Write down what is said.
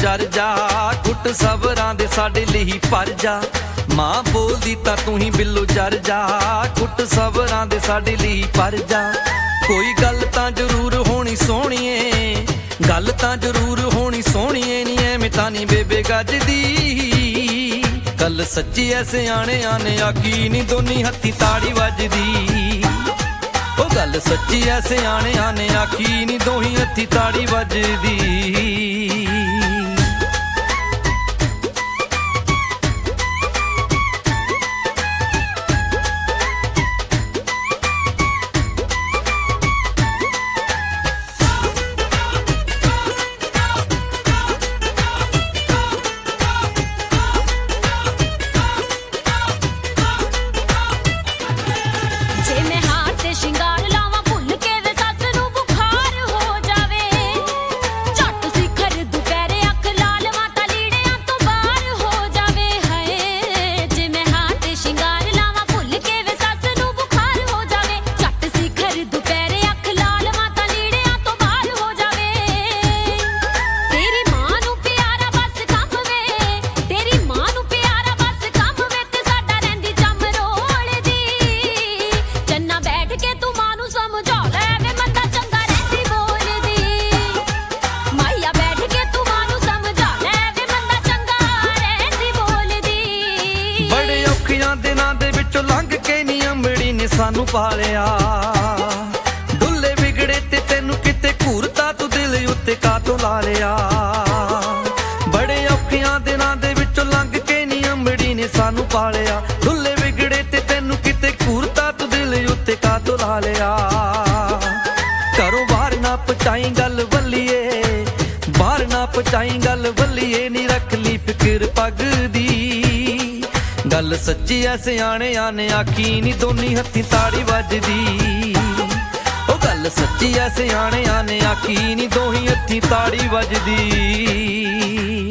ਜਰ ਜਾ ਘੁੱਟ ਸਬਰਾਂ ਦੇ ਸਾਡੇ ਲਈ ਭਰ ਜਾ ਮਾਂ ਬੋਲਦੀ ਤਾਂ ਤੂੰ ਹੀ ਬਿੱਲੋ ਜਰ ਜਾ ਘੁੱਟ ਸਬਰਾਂ ਦੇ ਸਾਡੇ ਲਈ ਭਰ ਜਾ ਕੋਈ ਗੱਲ ਤਾਂ ਜ਼ਰੂਰ ਹੋਣੀ ਸੋਹਣੀਏ ਗੱਲ ਤਾਂ ਜ਼ਰੂਰ ਹੋਣੀ ਸੋਹਣੀਏ ਨੀ ਐਵੇਂ ਤਾਂ ਨੀ ਬੇਬੇ ਗੱਜਦੀ ਗੱਲ ਸੱਚੀ ਐ ਸਿਆਣਿਆਂ ਨੇ ਆਖੀ ਨੀ ਦੋਨੀ ਹੱਥੀ ਤਾੜੀ ਵੱਜਦੀ ਉਹ ਗੱਲ ਸੱਚੀ ਐ ਸਿਆਣਿਆਂ ਨੇ ਆਖੀ ਨੀ ਦੋਹੀ ਹੱਥੀ ਤਾੜੀ ਵੱਜਦੀ ਦਿਨਾਂ ਦੇ ਵਿੱਚੋਂ ਲੰਘ ਕੇ ਨੀ ਅੰਬੜੀ ਨੇ ਸਾਨੂੰ ਪਾਲਿਆ ਡੁੱਲੇ ਵਿਗੜੇ ਤੇ ਤੈਨੂੰ ਕਿਤੇ ਘੂਰਤਾ ਤੂੰ ਦਿਲ ਉੱਤੇ ਕਾਤੋਂ ਲਾ ਲਿਆ ਬੜੇ ਔਖਿਆਂ ਦਿਨਾਂ ਦੇ ਵਿੱਚੋਂ ਲੰਘ ਕੇ ਨੀ ਅੰਬੜੀ ਨੇ ਸਾਨੂੰ ਪਾਲਿਆ ਡੁੱਲੇ ਵਿਗੜੇ ਤੇ ਤੈਨੂੰ ਕਿਤੇ ਘੂਰਤਾ ਤੂੰ ਦਿਲ ਉੱਤੇ ਕਾਤੋਂ ਲਾ ਲਿਆ ਘਰੋਂ ਬਾਹਰ ਨਾ ਪਹੁੰਚਾਈ ਗੱਲ ਵੱਲੀਏ ਬਾਹਰ ਨਾ ਪਹੁੰਚਾਈ ਗੱਲ ਵੱਲੀਏ ਨੀ ਰੱਖ ਲਈ ਫਿਕਰ ਪੱਗ ਦੀ ਗੱਲ ਸੱਚੀ ਐ ਸਿਆਣਿਆਂ ਨੇ ਆਖੀ ਨੀ ਦੋਨੀ ਹੱਥੀ ਤਾੜੀ ਵੱਜਦੀ ਉਹ ਗੱਲ ਸੱਚੀ ਐ ਸਿਆਣਿਆਂ ਨੇ ਆਖੀ ਨੀ ਦੋਹੀ ਹੱਥੀ ਤਾੜੀ ਵੱਜਦੀ